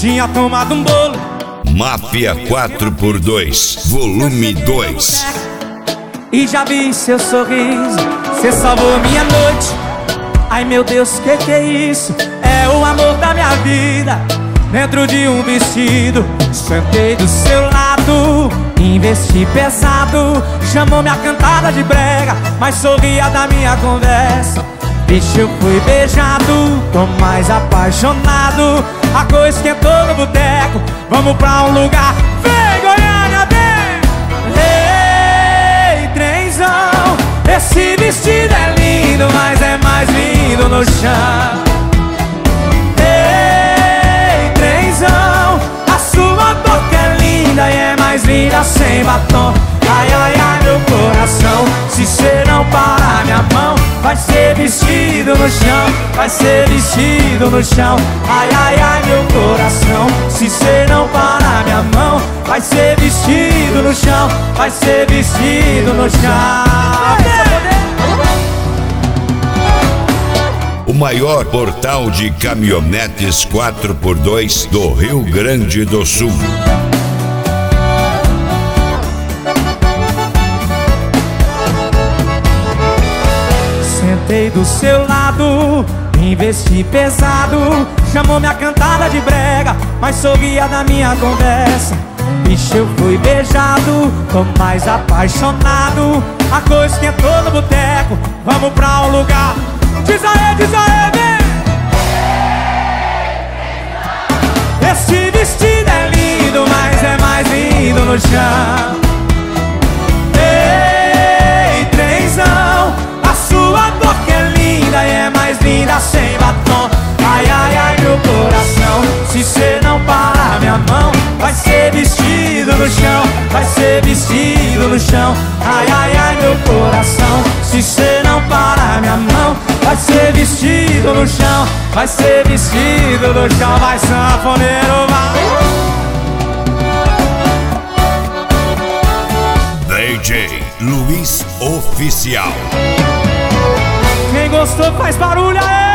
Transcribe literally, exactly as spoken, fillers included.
tinha tomado um bolo. Máfia quatro por dois, volume dois. E já vi seu sorriso, cê salvou minha noite. Ai meu Deus, que que é isso? É o amor da minha vida, dentro de um vestido. Sentei do seu lado, investi pesado. Chamou minha cantada de brega, mas sorria da minha conversa. Bicho, eu fui beijado, tô mais apaixonado. A coisa esquentou no boteco, vamos pra um lugar. Vem, Goiânia, vem! Ei, trenzão, esse vestido é lindo, mas é mais lindo no chão. Ei, trenzão, a sua boca é linda e é mais linda sem batom. Ai, ai, ai, meu coração, se cê não parar minha mão, vai ser vestido no chão, vai ser vestido no chão. Ai, ai, ai, meu coração, se cê não parar minha mão, vai ser vestido no chão, vai ser vestido no chão. O maior portal de caminhonetes quatro por dois do Rio Grande do Sul. Sentei do seu lado, investi pesado. Chamou minha cantada de brega, mas sorria da minha conversa. Bicho, eu fui beijado, tô mais apaixonado. A coisa esquentou no boteco, vamos pra um lugar. Diz aê, diz aê, vem! Esse vestido é lindo, mas é mais lindo no chão. Ei, trenzão, a sua boca é linda e é mais linda sem batom. Ai, ai, ai, meu coração, se cê não parar minha mão, vai ser vestido no chão, vai ser vestido no chão. Ai, ai, ai, meu coração, se cê não parar minha mão, vai ser vestido no chão, vai ser vestido no chão. Vai, sanfoneiro, vai. D J Luiz Oficial. Quem gostou faz barulho aí.